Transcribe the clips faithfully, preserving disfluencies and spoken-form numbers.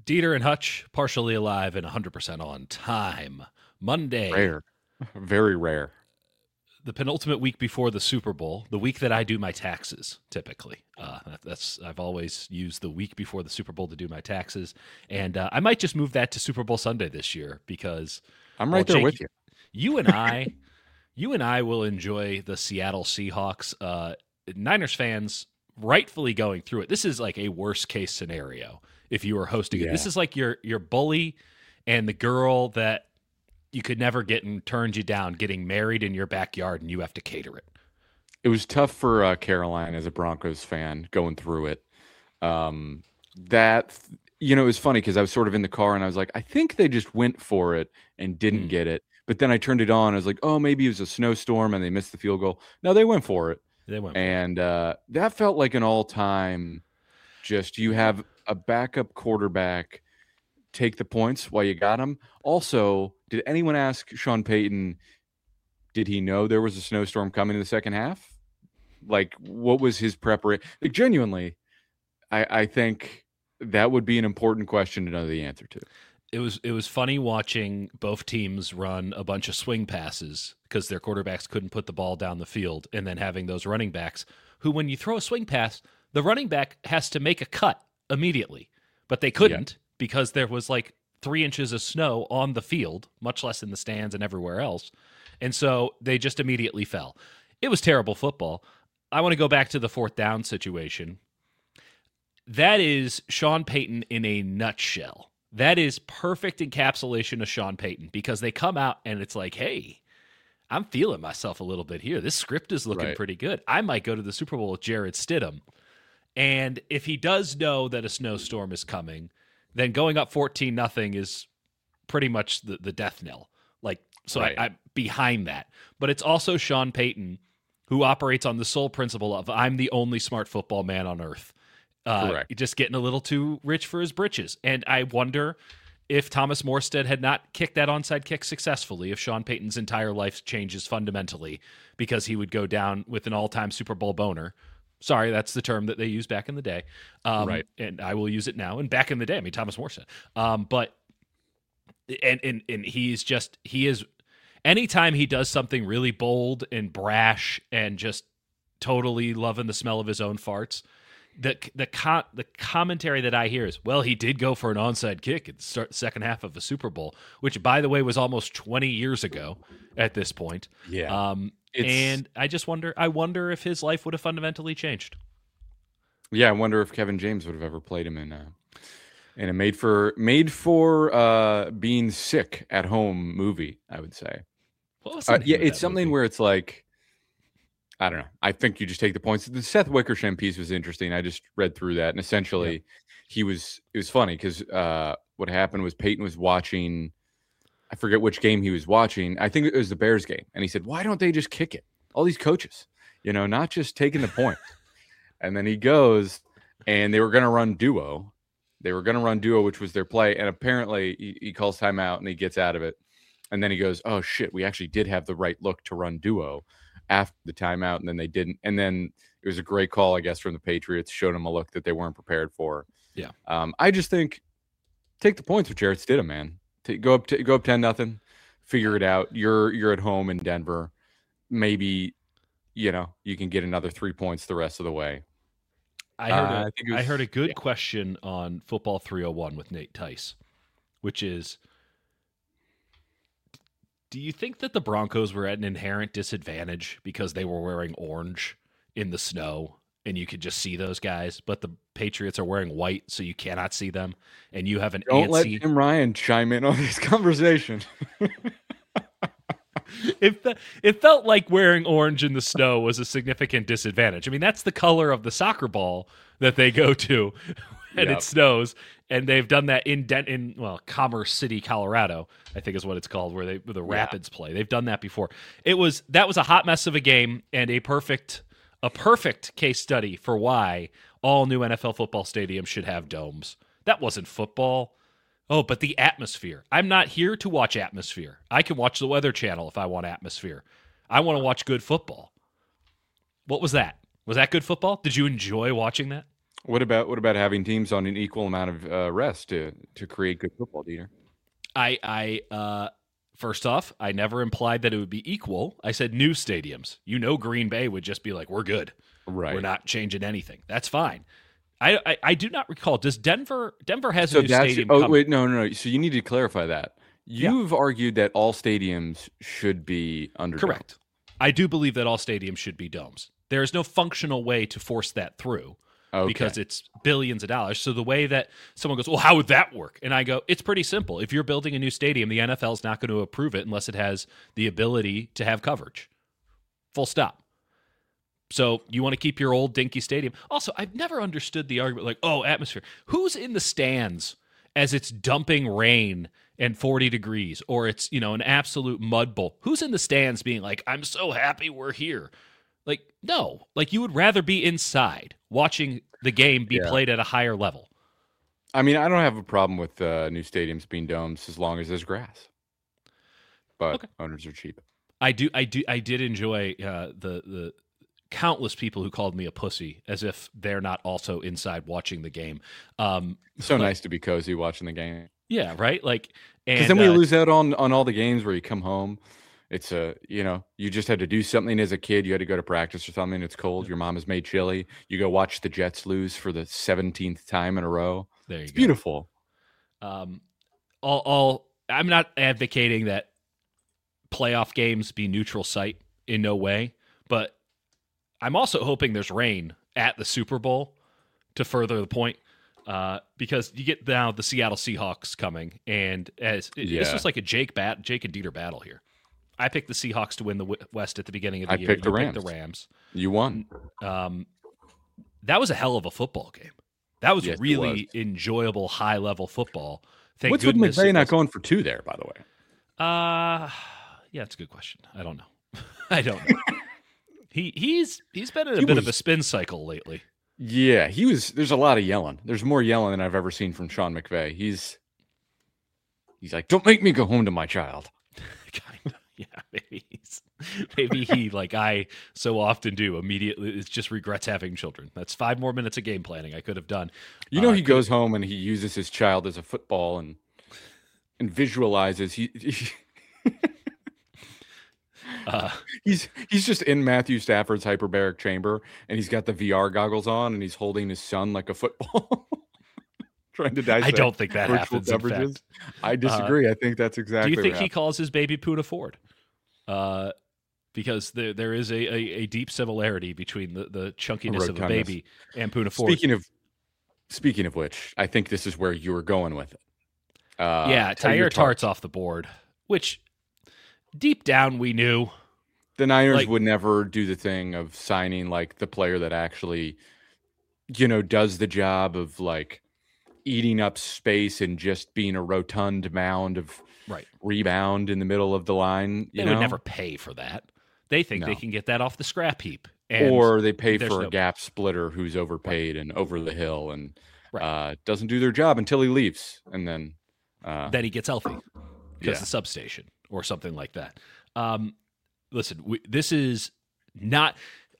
Dieter and Hutch, partially alive and one hundred percent on time. Monday. Rare. Very rare. The penultimate week before the Super Bowl, the week that I do my taxes, typically. Uh, that, that's I've always used the week before the Super Bowl to do my taxes. And uh, I might just move that to Super Bowl Sunday this year because... I'm right well, there Jake, with you. You and I... You and I will enjoy the Seattle Seahawks. Uh, Niners fans rightfully going through it. This is like a worst case scenario if you were hosting Yeah. it. This is like your your bully and the girl that you could never get and turned you down getting married in your backyard and you have to cater it. It was tough for uh, Caroline as a Broncos fan going through it. Um, that, you know, it was funny because I was sort of in the car and I was like, I think they just went for it and didn't Mm. get it. But then I turned it on. I was like, oh, maybe it was a snowstorm and they missed the field goal. No, they went for it. They went for it. And uh, that felt like an all-time just you have a backup quarterback, take the points while you got him. Also, did anyone ask Sean Payton, did he know there was a snowstorm coming in the second half? Like, what was his preparation? Like, genuinely, I, I think that would be an important question to know the answer to. It was it was funny watching both teams run a bunch of swing passes because their quarterbacks couldn't put the ball down the field, and then having those running backs who, when you throw a swing pass, the running back has to make a cut immediately, but they couldn't because there was like three inches of snow on the field, much less in the stands and everywhere else, and so they just immediately fell. It was terrible football. I want to go back to the fourth down situation. That is Sean Payton in a nutshell. That is perfect encapsulation of Sean Payton because they come out and it's like, hey, I'm feeling myself a little bit here. This script is looking Right. pretty good. I might go to the Super Bowl with Jarrett Stidham. And if he does know that a snowstorm is coming, then going up fourteen nothing is pretty much the, the death knell. Like, so Right. I, I'm behind that. But it's also Sean Payton who operates on the sole principle of I'm the only smart football man on earth. Uh, Correct. just getting a little too rich for his britches. And I wonder if Thomas Morstead had not kicked that onside kick successfully, if Sean Payton's entire life changes fundamentally because he would go down with an all-time Super Bowl boner. Sorry, that's the term that they used back in the day. Um, Right. And I will use it now. And back in the day, I mean, Thomas Morstead. Um, but, and, and, and he's just, he is, anytime he does something really bold and brash and just totally loving the smell of his own farts, the the con- the commentary that I hear is, well, he did go for an onside kick at the start second half of a Super Bowl, which, by the way, was almost twenty years ago at this point. Yeah. Um, It's- and I just wonder, I wonder if his life would have fundamentally changed. Yeah, I wonder if Kevin James would have ever played him in a in a made for made for uh, being sick at home movie. I would say. What was the Uh, name yeah, of it's that something movie? where it's like, I don't know. I think you just take the points. The Seth Wickersham piece was interesting. I just read through that, and essentially, Yeah. he was. It was funny because uh, what happened was Peyton was watching. I forget which game he was watching. I think it was the Bears game, and he said, "Why don't they just kick it? All these coaches, you know, not just taking the point." And then he goes, and they were going to run duo. They were going to run duo, which was their play, and apparently he, he calls timeout and he gets out of it, and then he goes, "Oh shit, we actually did have the right look to run duo." After the timeout, and then they didn't. And then it was a great call, I guess, from the Patriots, showed them a look that they weren't prepared for. Yeah. Um, I just think take the points with Jarrett Stidham, man. Take, go up, to, go up ten nothing, figure it out. You're you're at home in Denver. Maybe you know you can get another three points the rest of the way. I heard, Uh, a, I think it I was- heard a good yeah. question on Football three oh one with Nate Tice, which is, do you think that the Broncos were at an inherent disadvantage because they were wearing orange in the snow and you could just see those guys, but the Patriots are wearing white so you cannot see them, and you have an Don't let antsy... Tim Ryan chime in on this conversation. It, fe- it felt like wearing orange in the snow was a significant disadvantage. I mean, that's the color of the soccer ball that they go to when Yep. it snows, and they've done that in Dent in well, Commerce City, Colorado, I think is what it's called, where they where the Yeah. Rapids play. They've done that before. It was that was a hot mess of a game and a perfect a perfect case study for why all new N F L football stadiums should have domes. That wasn't football. Oh, but the atmosphere. I'm not here to watch atmosphere. I can watch the Weather Channel if I want atmosphere. I want to watch good football. What was that? Was that good football? Did you enjoy watching that? What about what about having teams on an equal amount of uh, rest to to create good football, Dieter? I, I, uh, first off, I never implied that it would be equal. I said new stadiums. You know, Green Bay would just be like, we're good. Right. We're not changing anything. That's fine. I, I, I do not recall. Does Denver Denver has So a new that's stadium? oh coming. wait no no no. So you need to clarify that. Yeah. You've argued that all stadiums should be under Correct. I do believe that all stadiums should be domes. There is no functional way to force that through Okay. because it's billions of dollars. So the way that someone goes, well, how would that work? And I go, it's pretty simple. If you're building a new stadium, the N F L is not going to approve it unless it has the ability to have coverage. Full stop. So you want to keep your old dinky stadium. Also, I've never understood the argument like, oh, atmosphere. Who's in the stands as it's dumping rain and forty degrees, or it's, you know, an absolute mud bowl? Who's in the stands being like, I'm so happy we're here? Like, no. Like, you would rather be inside watching the game be Yeah. played at a higher level. I mean, I don't have a problem with uh, new stadiums being domes as long as there's grass. But Okay. owners are cheap. I do I do I did enjoy uh, the the countless people who called me a pussy as if they're not also inside watching the game. Um, So like, nice to be cozy watching the game. Yeah, right? Like, Because and then we uh, lose out on on all the games where you come home. It's a you know you just had to do something as a kid. You had to go to practice or something. It's cold. Your mom has made chili. You go watch the Jets lose for the seventeenth time in a row. there you It's go. beautiful. Um, all, all I'm not advocating that playoff games be neutral site in no way, but I'm also hoping there's rain at the Super Bowl to further the point. Uh, because you get now the Seattle Seahawks coming, and as it, Yeah. this was like a Jake bat, Jake and Dieter battle here. I picked the Seahawks to win the w- West at the beginning of the I year. picked the You Rams. the Rams. You won. Um, that was a hell of a football game. That was Yes, it really enjoyable, high level football. Thank What's with goodness McVay it not was- going for two there? By the way, Uh yeah, it's a good question. I don't know. I don't know. he he's he's been in a He bit was- of a spin cycle lately. yeah, he was. There's a lot of yelling. There's more yelling than I've ever seen from Sean McVay. He's he's like, don't make me go home to my child. kind of. Yeah, maybe he's maybe he like I so often do immediately it just regrets having children. That's five more minutes of game planning I could have done. You know, Uh, he goes home and he uses his child as a football and and visualizes. He, he Uh, he's he's just in Matthew Stafford's hyperbaric chamber, and he's got the V R goggles on, and he's holding his son like a football, trying to I dissect don't think that virtual happens. In coverages. fact. I disagree. I think that's exactly. Do you think what he calls his baby Poona Ford? Uh, because there there is a, a, a deep similarity between the, the chunkiness of a Rotundness. baby and Poona Ford. Speaking of speaking of which, I think this is where you were going with it. Uh, yeah, Tyre Tyre Tart's off the board, which deep down we knew. The Niners like- would never do the thing of signing like the player that actually, you know, does the job of like eating up space and just being a rotund mound of Right. rebound in the middle of the line. You They know? would never pay for that. They think they No. can get that off the scrap heap. And or they pay there's for no- a gap splitter who's overpaid and over the hill and Right. uh, doesn't do their job until he leaves, and then uh, then he gets healthy because Yeah. the substation or something like that. Um, listen, we, this is not.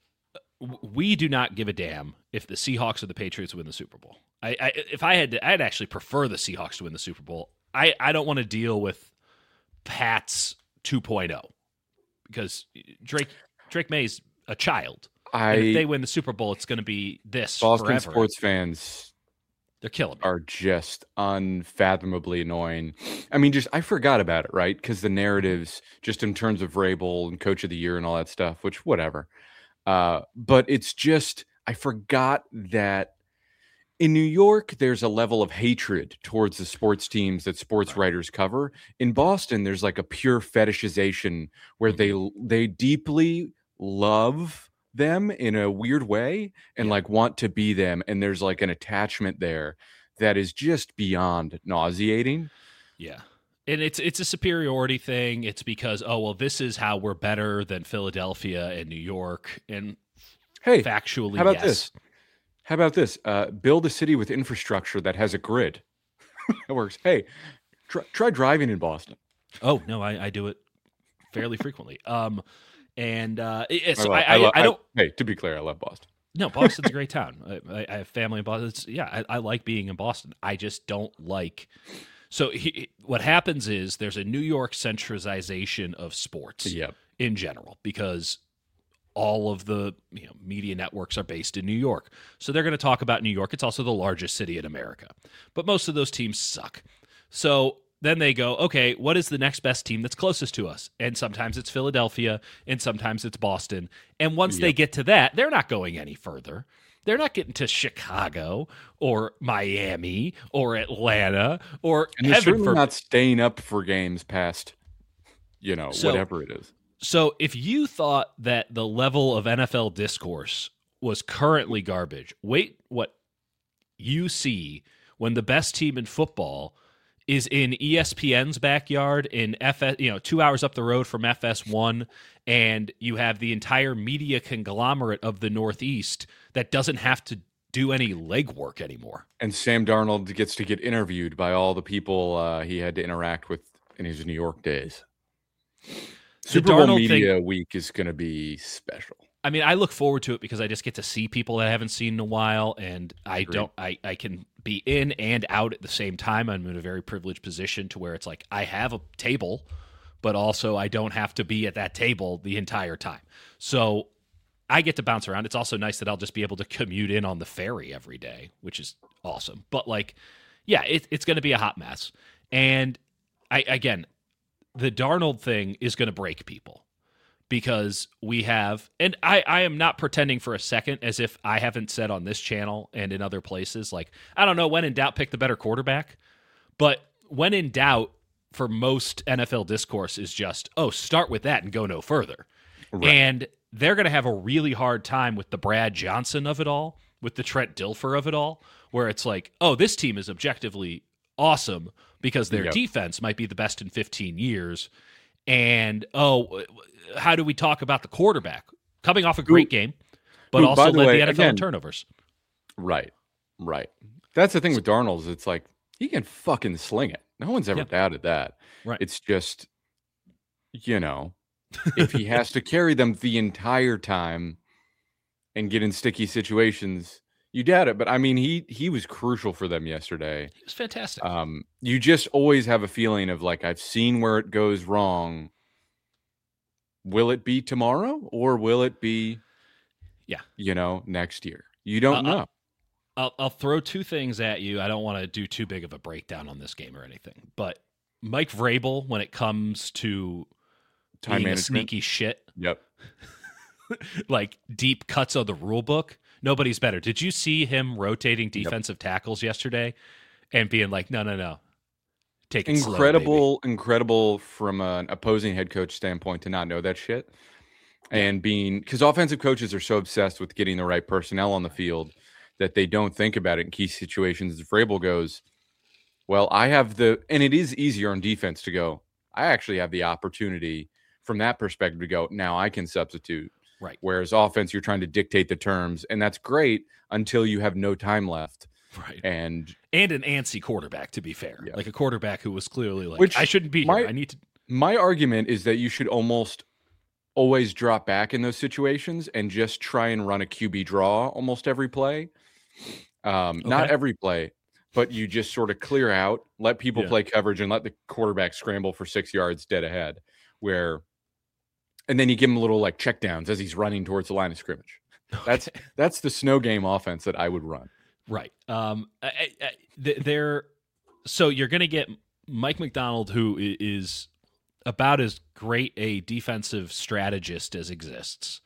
We do not give a damn if the Seahawks or the Patriots win the Super Bowl. I, I if I had, to, I'd actually prefer the Seahawks to win the Super Bowl. I, I don't want to deal with Pats two point oh because Drake Drake May's a child. I And if they win the Super Bowl, it's going to be this Boston forever. sports fans They're killing me. are just unfathomably annoying. I mean, just I forgot about it, right? Because the narratives, just in terms of Vrabel and Coach of the Year and all that stuff, which whatever. Uh, but it's just I forgot that in New York there's a level of hatred towards the sports teams that sports Right. writers cover. In Boston, there's like a pure fetishization where they they deeply love them in a weird way and Yeah. like want to be them, and there's like an attachment there that is just beyond nauseating. Yeah. And it's it's a superiority thing. It's because, oh, well, this is how we're better than Philadelphia and New York. And Hey, factually, how about yes. this? How about this? Uh, build a city with infrastructure that has a grid. It works. Hey, try, try driving in Boston. Oh, no, I, I do it fairly frequently. Um, and uh, it- it's, love- I, I, lo- I don't. hey, to be clear, I love Boston. No, Boston's a great town. I, I have family in Boston. It's, yeah, I, I like being in Boston. I just don't like. So he, what happens is there's a New York centralization of sports Yep. in general because all of the you know, media networks are based in New York. So they're going to talk about New York. It's also the largest city in America. But most of those teams suck. So then they go, okay, what is the next best team that's closest to us? And sometimes it's Philadelphia, and sometimes it's Boston. And once Yep. they get to that, they're not going any further. They're not getting to Chicago or Miami or Atlanta or And they're heaven certainly forbid. not staying up for games past, you know, So- whatever it is. So if you thought that the level of N F L discourse was currently garbage, wait what you see when the best team in football is in E S P N's backyard in F S, you know, two hours up the road from F S one, and you have the entire media conglomerate of the Northeast that doesn't have to do any legwork anymore. And Sam Darnold gets to get interviewed by all the people uh, he had to interact with in his New York days. Super Bowl Darnold Media thing- Week is going to be special. I mean, I look forward to it because I just get to see people that I haven't seen in a while, and I Agreed. don't. I, I can be in and out at the same time. I'm in a very privileged position to where it's like I have a table, but also I don't have to be at that table the entire time. So I get to bounce around. It's also nice that I'll just be able to commute in on the ferry every day, which is awesome. But like, yeah, it, it's going to be a hot mess. And I again, the Darnold thing is going to break people. Because we have, and I, I am not pretending for a second as if I haven't said on this channel and in other places, like, I don't know, when in doubt, pick the better quarterback. But when in doubt, for most N F L discourse is just, oh, start with that and go no further. Right. And they're going to have a really hard time with the Brad Johnson of it all, with the Trent Dilfer of it all, where it's like, oh, this team is objectively awesome because their Yep. defense might be the best in fifteen years. And, oh, how do we talk about the quarterback? Coming off a great Who- game, but who, also by the led way, the N F L in again- turnovers. Right. Right. That's the thing with Darnold is it's like he can fucking sling it. No one's ever Yeah. doubted that. Right. It's just, you know, if he has to carry them the entire time and get in sticky situations, you doubt it. But I mean, he he was crucial for them yesterday. It was fantastic. Um, you just always have a feeling of like, I've seen where it goes wrong. Will it be tomorrow or will it be, Yeah. you know, next year? You don't Uh, uh, know. I'll, I'll throw two things at you. I don't want to do too big of a breakdown on this game or anything, but Mike Vrabel, when it comes to Time being a management. sneaky shit, Yep. like deep cuts of the rule book, nobody's better. Did you see him rotating defensive tackles yesterday and being like, no, no, no, take it slow, baby." Incredible, incredible from an opposing head coach standpoint to not know that shit. And being, because offensive coaches are so obsessed with getting the right personnel on the field that they don't think about it in key situations. Vrabel goes, well, I have the, and it is easier on defense to go, I actually have the opportunity from that perspective to go, now I can substitute. Right. Whereas offense, you're trying to dictate the terms, and that's great until you have no time left. Right. And And an antsy quarterback, to be fair. Yeah. Like a quarterback who was clearly like, Which I shouldn't be my- here. I need to. my argument is that you should almost always drop back in those situations and just try and run a Q B draw almost every play. Um, Not Okay. every play, but you just sort of clear out, let people Yeah. play coverage, and let the quarterback scramble for six yards dead ahead. Where, and then you give him a little like check downs as he's running towards the line of scrimmage. That's that's the snow game offense that I would run. Right. Um. I, I, I- th- they're so you're going to get Mike McDonald, who i- is about as great a defensive strategist as exists.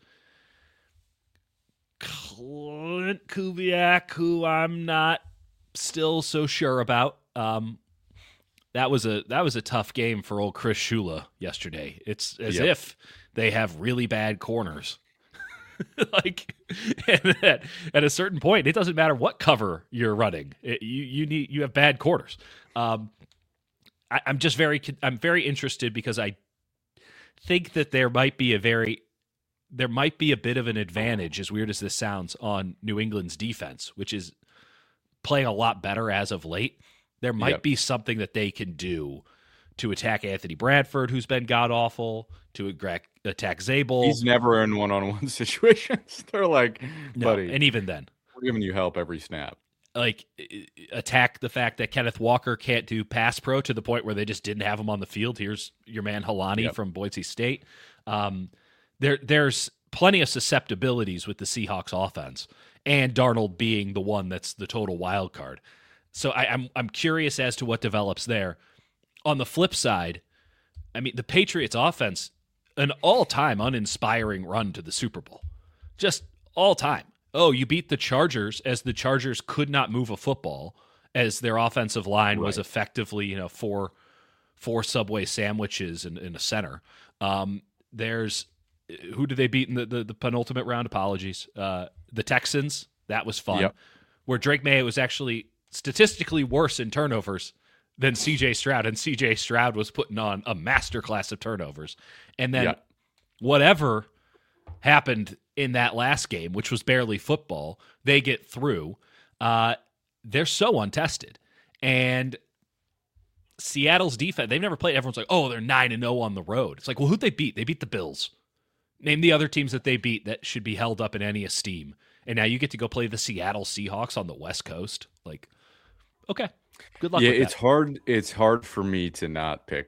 Clint Kubiak, who I'm not still so sure about. Um, that was a that was a tough game for old Chris Shula yesterday. It's as Yep. if they have really bad corners. like and at, at a certain point, it doesn't matter what cover you're running. It- you you need you have bad corners. Um, I, I'm just very I'm very interested because I think that there might be a very there might be a bit of an advantage, as weird as this sounds, on New England's defense, which is playing a lot better as of late. There might Yep. be something that they can do to attack Anthony Bradford, who's been god-awful, to attack, attack Zabel. He's never in one-on-one situations. They're like, no, buddy, and even then. we're giving you help every snap. Like, attack the fact that Kenneth Walker can't do pass pro to the point where they just didn't have him on the field. Here's your man Halani Yep. from Boise State. Um, there, There's plenty of susceptibilities with the Seahawks offense, and Darnold being the one that's the total wild card. So I, I'm I'm curious as to what develops there. On the flip side, I mean, the Patriots offense, an all-time uninspiring run to the Super Bowl. Just all time. Oh, you beat the Chargers as the Chargers could not move a football, as their offensive line Right. was effectively, you know, four four Subway sandwiches in, in a center. Um, there's who did they beat in the, the, the penultimate round? Apologies. Uh, the Texans. That was fun. Yep. Where Drake May was actually statistically worse in turnovers than C J Stroud, and C J Stroud was putting on a masterclass of turnovers. And then Yeah. whatever happened in that last game, which was barely football, they get through. Uh, they're so untested. And Seattle's defense, they've never played. Everyone's like, oh, they're nine and oh on the road. It's like, well, who'd they beat? They beat the Bills. Name the other teams that they beat that should be held up in any esteem. And now you get to go play the Seattle Seahawks on the West Coast. Like, okay, good luck Yeah, with it's that. hard. It's hard for me to not pick.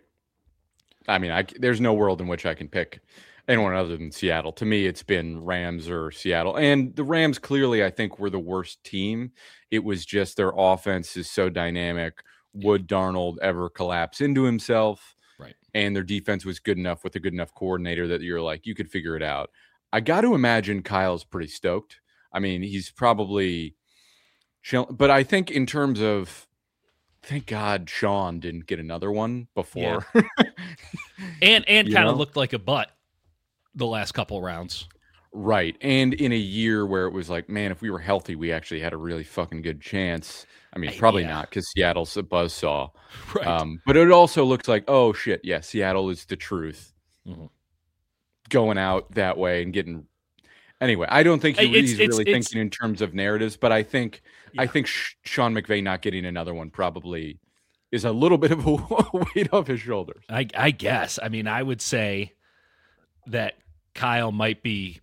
I mean, I, there's no world in which I can pick anyone other than Seattle. To me, it's been Rams or Seattle. And the Rams clearly, I think, were the worst team. It was just their offense is so dynamic. Would Darnold ever collapse into himself? Right. And their defense was good enough with a good enough coordinator that you're like, you could figure it out. I got to imagine Kyle's pretty stoked. I mean, he's probably chill, but I think in terms of, thank God Sean didn't get another one before. And and You kind of know? looked like a butt the last couple rounds. Right. And in a year where it was like, man, if we were healthy, we actually had a really fucking good chance. I mean, I- probably yeah. not because Seattle's a buzzsaw. Right. Um, but it also looks like, oh shit, yeah, Seattle is the truth. Mhm. Going out that way and getting. Anyway, I don't think he, It's- he's it's- really it's- thinking in terms of narratives, but I think I Yeah. think Sh- Sean McVay not getting another one probably is a little bit of a weight off his shoulders. I, I guess. I mean, I would say that Kyle might be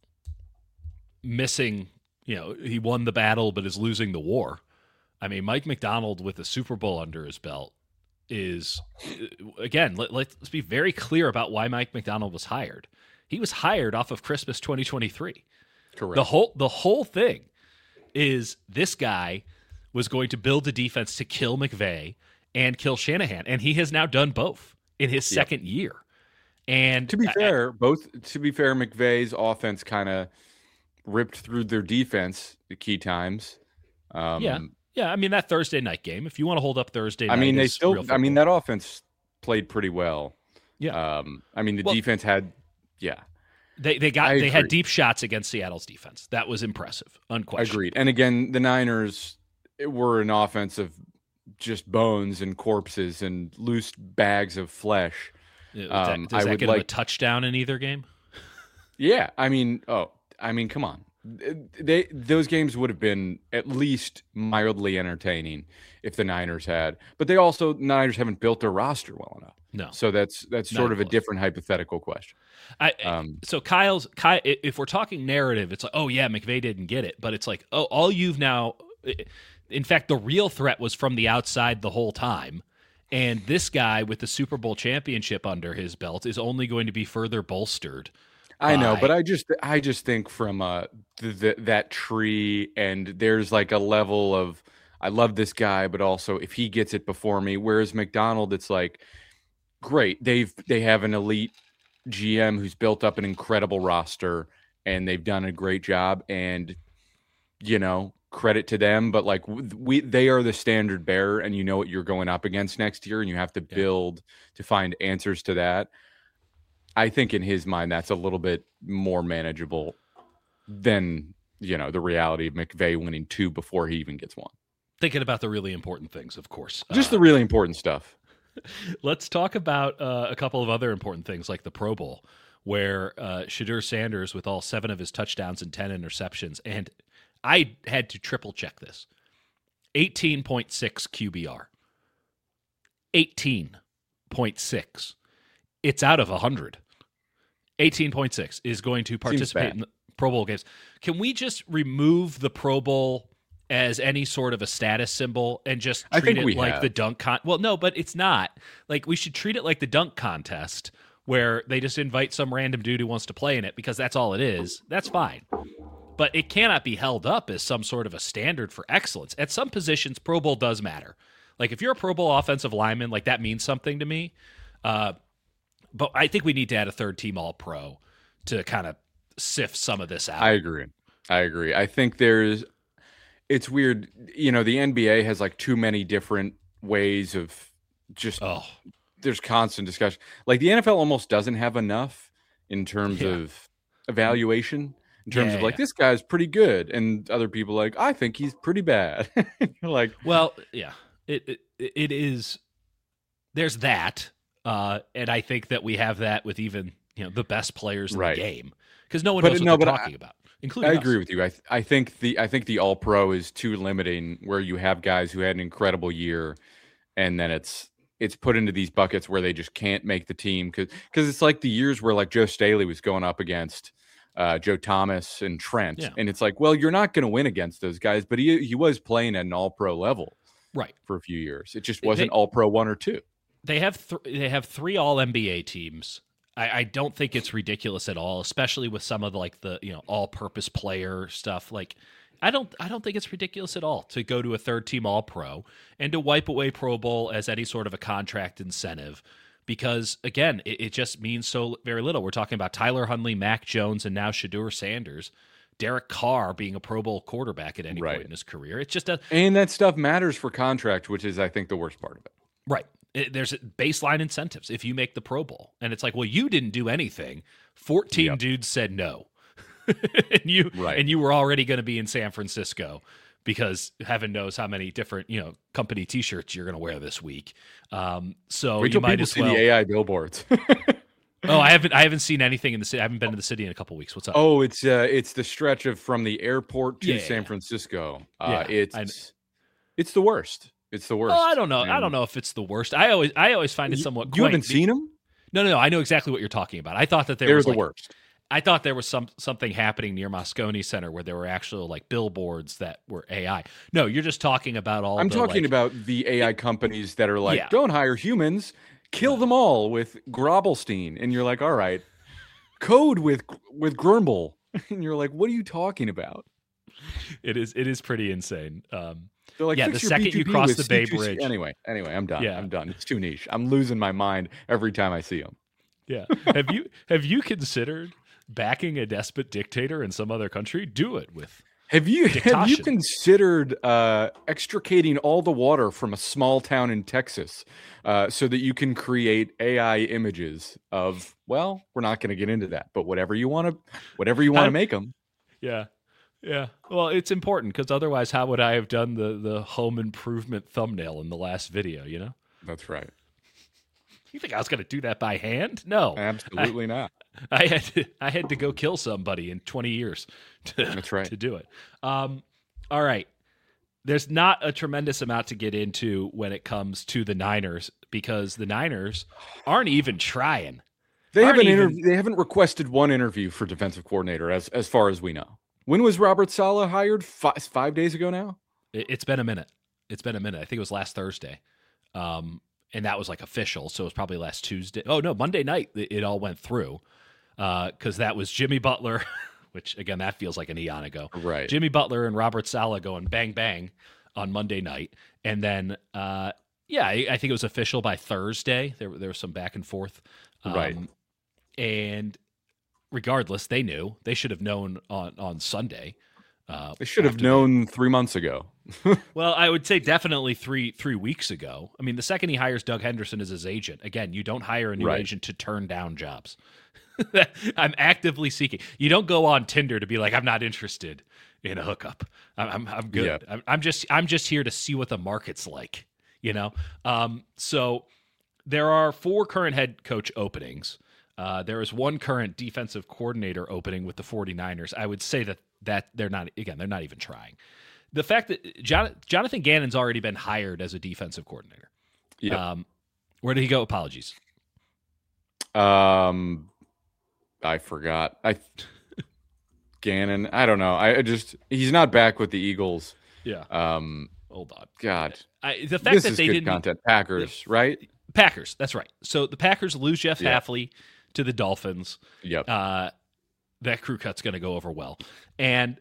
missing, you know, he won the battle but is losing the war. I mean, Mike McDonald with a Super Bowl under his belt is, again, let, let's be very clear about why Mike McDonald was hired. He was hired off of Christmas twenty twenty-three. Correct. The whole the whole thing is this guy was going to build a defense to kill McVay and kill Shanahan, and he has now done both in his Yep. second year. And To be I- I- fair, both to be fair, McVay's offense kind of ripped through their defense the key times. Um, Yeah. yeah, I mean that Thursday night game. If you want to hold up Thursday, I night mean, they is still. real I mean, football. that offense played pretty well. Yeah. Um, I mean, the Well- defense had. Yeah, they they got I they had agree. deep shots against Seattle's defense. That was impressive, unquestioned. agreed. And again, the Niners were an offense of just bones and corpses and loose bags of flesh. Uh, Um, that- does I that would get him a like- touchdown in either game? Yeah, I mean, oh, I mean, come on. They those games would have been at least mildly entertaining if the Niners had, but they also Niners haven't built their roster well enough. No. So that's that's Not sort of a close. different hypothetical question. I, Um, so Kyle's Kyle, if we're talking narrative, it's like, oh yeah, McVay didn't get it, but it's like, oh, all you've now, in fact, the real threat was from the outside the whole time, and this guy with the Super Bowl championship under his belt is only going to be further bolstered. I know, by- but I just I just think from uh th- th- that tree, and there's like a level of I love this guy, but also if he gets it before me. Whereas McDonald, it's like great, they've they have an elite G M who's built up an incredible roster, and they've done a great job, and you know credit to them. But like we, they are the standard bearer, and you know what you're going up against next year, and you have to Yeah. build to find answers to that. I think in his mind that's a little bit more manageable than you know the reality of McVay winning two before he even gets one. Thinking about the really important things, of course. Just Uh, the really important stuff. Let's talk about uh, a couple of other important things like the Pro Bowl, where uh, Shadur Sanders with all seven of his touchdowns and ten interceptions, and I had to triple check this, eighteen point six Q B R. eighteen point six. It's out of one hundred. eighteen point six is going to participate in the Pro Bowl games. Can we just remove the Pro Bowl as any sort of a status symbol and just I treat think it we like have. the dunk con? Well, no, but it's not. Like, we should treat it like the dunk contest where they just invite some random dude who wants to play in it because that's all it is. That's fine. But it cannot be held up as some sort of a standard for excellence. At some positions, Pro Bowl does matter. Like, if you're a Pro Bowl offensive lineman, like, that means something to me. Uh, but I think we need to add a third team All-Pro to kind of sift some of this out. I agree. I agree. I think there's, it's weird. You know, the N B A has like too many different ways of just, oh, there's constant discussion. Like the N F L almost doesn't have enough in terms Yeah. of evaluation, in terms Yeah, of like, yeah. this guy's pretty good. And other people like, I think he's pretty bad. You're like, well, yeah, it, it it is. There's that, uh, and I think that we have that with even you know the best players in Right. the game because no one But knows what no, they're but I- talking about, including I us. agree with you. I th- I think the I think the All Pro is too limiting, where you have guys who had an incredible year, and then it's it's put into these buckets where they just can't make the team because because it's like the years where like Joe Staley was going up against uh, Joe Thomas and Trent, Yeah. and it's like, well, you're not going to win against those guys, but he he was playing at an All Pro level Right. for a few years. It just They- wasn't All Pro one or two. They have th- they have three All N B A teams. I, I don't think it's ridiculous at all, especially with some of the, like the you know all purpose player stuff. Like I don't I don't think it's ridiculous at all to go to a third team All Pro and to wipe away Pro Bowl as any sort of a contract incentive. Because again, it, it just means so very little. We're talking about Tyler Huntley, Mac Jones, and now Shadur Sanders, Derek Carr being a Pro Bowl quarterback at any Right. point in his career. It's just a And that stuff matters for contract, which is I think the worst part of it. right. It, there's baseline incentives if you make the Pro Bowl, and it's like, well, you didn't do anything. Fourteen Yep. dudes said no, and you Right. and you were already going to be in San Francisco because heaven knows how many different you know company T-shirts you're going to wear this week. Um, so Wait you till might people as see well. the A I billboards. Oh, I haven't I haven't seen anything in the city. I haven't been to the city in a couple weeks. What's up? Oh, it's uh, it's the stretch of from the airport to Yeah, yeah, San yeah. Francisco. Uh, Yeah, I- it's it's the worst. It's the worst. Oh, I don't know. I And don't know if it's the worst. I always I always find it You, somewhat. you haven't quaint. seen them? No, no, no. I know exactly what you're talking about. I thought that there They're was the like, worst. I thought there was some something happening near Moscone Center where there were actual like billboards that were A I. No, you're just talking about all. I'm the, talking like- about the A I companies that are like, Yeah. don't hire humans, kill them all with Grobelstein, and you're like, all right, code with with Grumble, and you're like, what are you talking about? It is it is pretty insane. Um, They're like, Yeah, fix the your second B two you B cross with the Bay C two C. Bridge. Anyway, anyway, I'm done. Yeah. I'm done. It's too niche. I'm losing my mind every time I see them. yeah. have you have you considered backing a despot dictator in some other country? Do it with. Have you have you Dictation. considered uh, extricating all the water from a small town in Texas uh, so that you can create A I images of? Well, we're not going to get into that, but whatever you want to, whatever you want to I'm- make them. Yeah. Yeah. Well, it's important because otherwise, how would I have done the the home improvement thumbnail in the last video? You know. That's right. You think I was going to do that by hand? No. Absolutely not. I had to, I had to go kill somebody in twenty years to, That's right. to do it. Um, all right. There's not a tremendous amount to get into when it comes to the Niners because the Niners aren't even trying. They Aren't haven't even- interv- They haven't requested one interview for defensive coordinator, as as far as we know. When was Robert Saleh hired? Five, five days ago now. It, it's been a minute. It's been a minute. I think it was last Thursday. Um, and that was like official. So it was probably last Tuesday. Oh, no, Monday night it, it all went through because that was Jimmy Butler, which, again, that feels like an eon ago. Right. Jimmy Butler and Robert Saleh going bang, bang on Monday night. And then, uh, yeah, I, I think it was official by Thursday. There, there was some back and forth. Um, Right. And regardless, they knew. They should have known on, on Sunday. Uh, They should have after they- known three months ago. well, I would say definitely three three weeks ago. I mean, the second he hires Doug Henderson as his agent, again, you don't hire a new Right. agent to turn down jobs. I'm actively seeking. You don't go on Tinder to be like, I'm not interested in a hookup. I'm I'm, I'm good. Yeah. I'm, I'm just I'm just here to see what the market's like. You know. Um, so there are four current head coach openings. Uh, there is one current defensive coordinator opening with the 49ers. I would say that that they're not again they're not even trying. The fact that John, Jonathan Gannon's already been hired as a defensive coordinator, Yep. um, Where did he go? Apologies. Um, I forgot. I Gannon. I don't know. I just he's not back with the Eagles. Yeah. Um, hold on. God, I, the fact this that is they good didn't content. Packers, right? Packers. That's right. So the Packers lose Jeff Yeah. Hafley to the Dolphins. Yep. Uh, that crew cut's going to go over well, and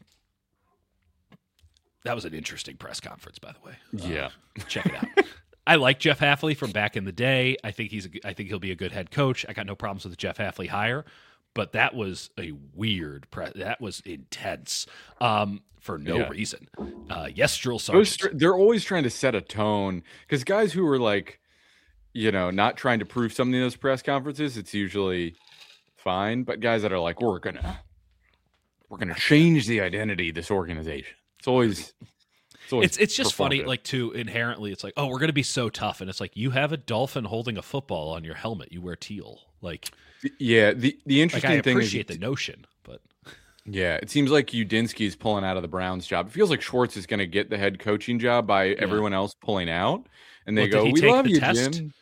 that was an interesting press conference, by the way. Uh, yeah. Check it out. I like Jeff Hafley from back in the day. I think he's. A, I think he'll be a good head coach. I got no problems with the Jeff Hafley hire, but that was a weird press. That was intense um, for no Yeah. reason. Uh, yes, Drill Those Sergeant. str- they're always trying to set a tone because guys who are like, you know, not trying to prove something in those press conferences, it's usually fine. But guys that are like, we're gonna, we're gonna change the identity of this organization. It's always, it's always It's it's just funny, performative. like too inherently. It's like, oh, we're gonna be so tough, and it's like you have a dolphin holding a football on your helmet. You wear teal. Like, yeah. The the like interesting I thing is, appreciate the notion, but yeah, it seems like Udinsky is pulling out of the Browns job. It feels like Schwartz is going to get the head coaching job by everyone else pulling out, and they Well, did go, he "We take love the you, test? Jim."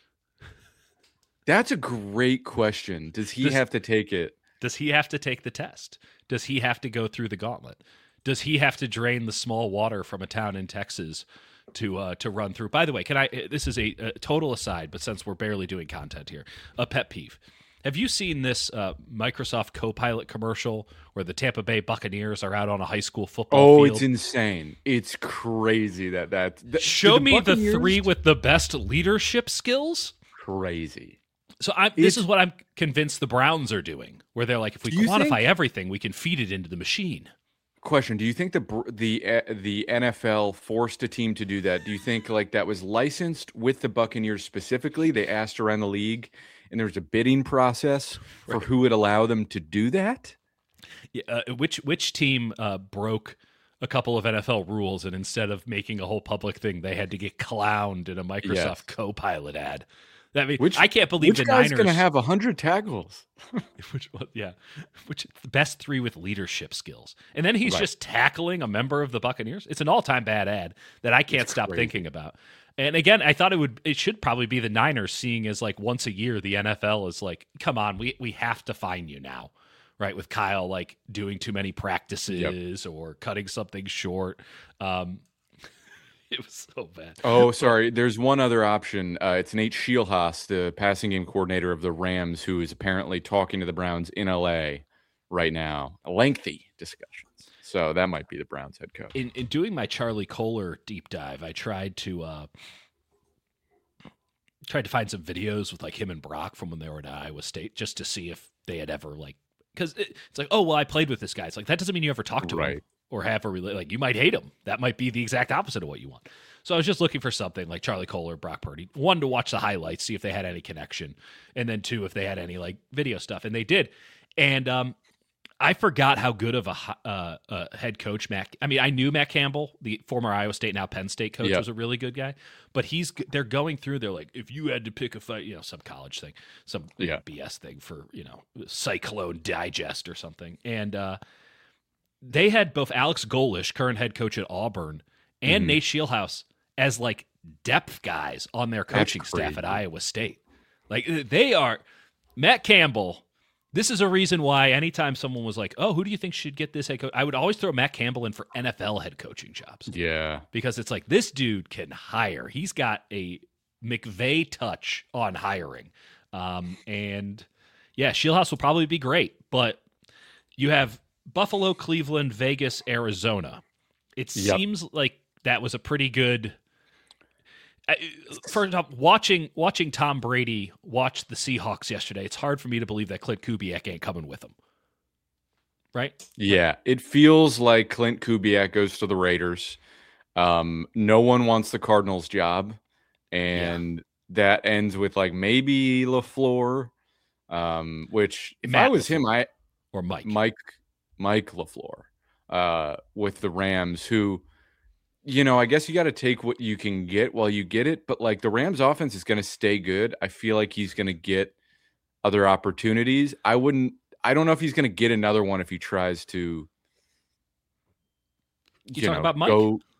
That's a great question. Does he Does- have to take it? does he have to take the test? Does he have to go through the gauntlet? Does he have to drain the small water from a town in Texas to uh, to run through? By the way, can I? This is a, a total aside, but since we're barely doing content here, a pet peeve. Have you seen this uh, Microsoft Copilot commercial where the Tampa Bay Buccaneers are out on a high school football Oh, field? it's insane. It's crazy that that. that Show do me the Buccaneers- three with the best leadership skills. Crazy. So I'm, this It's- is what I'm convinced the Browns are doing, where they're like, if we Do you quantify think- everything, we can feed it into the machine. Question: do you think the Br- the uh, the N F L forced a team to do that? Do you think like that was licensed with the Buccaneers specifically? They asked around the league, and there was a bidding process for Right. who would allow them to do that? Yeah, uh, which which team uh, broke a couple of N F L rules, and instead of making a whole public thing, they had to get clowned in a Microsoft Yes. Copilot ad? I mean, Which I can't believe Which the guy's Niners. going to have a hundred tackles? which one- yeah, which the best three with leadership skills, and then he's Right. just tackling a member of the Buccaneers. It's an all-time bad ad that I can't It's stop crazy. thinking about. And again, I thought it would it should probably be the Niners, seeing as like once a year the N F L is like, come on, we we have to fine you now, right? With Kyle like doing too many practices or cutting something short. Um, it was so bad. Oh, sorry. There's one other option. Uh, it's Nate Shielhaas, the passing game coordinator of the Rams, who is apparently talking to the Browns in L A right now. Lengthy discussions. So that might be the Browns head coach. In in doing my Charlie Kohler deep dive, I tried to uh, tried to find some videos with like him and Brock from when they were at Iowa State, just to see if they had ever like, because it, it's like, oh well, I played with this guy. It's like that doesn't mean you ever talk to him Right. or have a rela- like you might hate him. That might be the exact opposite of what you want. So I was just looking for something like Charlie Kohler, Brock Purdy. One, to watch the highlights, see if they had any connection, and then two, if they had any like video stuff, and they did. And um, I forgot how good of a hi- uh, uh, head coach Matt. I mean, I knew Matt Campbell, the former Iowa State, now Penn State coach, Yep. was a really good guy. But he's they're going through. They're like, if you had to pick a fight, you know, some college thing, some Yeah. B S thing for you know Cyclone Digest or something, and uh, they had both Alex Golish, current head coach at Auburn, and Mhm. Nate Shielhaus as like depth guys on their coaching staff at crazy. Iowa State. Like they are Matt Campbell. This is a reason why anytime someone was like, "Oh, who do you think should get this head coach?" I would always throw Matt Campbell in for N F L head coaching jobs Yeah. because it's like this dude can hire. He's got a McVay touch on hiring, um, and yeah, Shieldhouse will probably be great. But you have Buffalo, Cleveland, Vegas, Arizona. It Yep. seems like that was a pretty good. I- First off, watching watching Tom Brady watch the Seahawks yesterday, it's hard for me to believe that Clint Kubiak ain't coming with him. Right? Yeah. It feels like Clint Kubiak goes to the Raiders. Um, no one wants the Cardinals job. And that ends with like maybe LaFleur. Um, which if I Matt was him, I Or Mike. Mike Mike LaFleur uh, with the Rams, who, you know, I guess you got to take what you can get while you get it. But like the Rams offense is going to stay good. I feel like he's going to get other opportunities. I wouldn't. I don't know if he's going to get another one if he tries to. You talking about Mike? Go,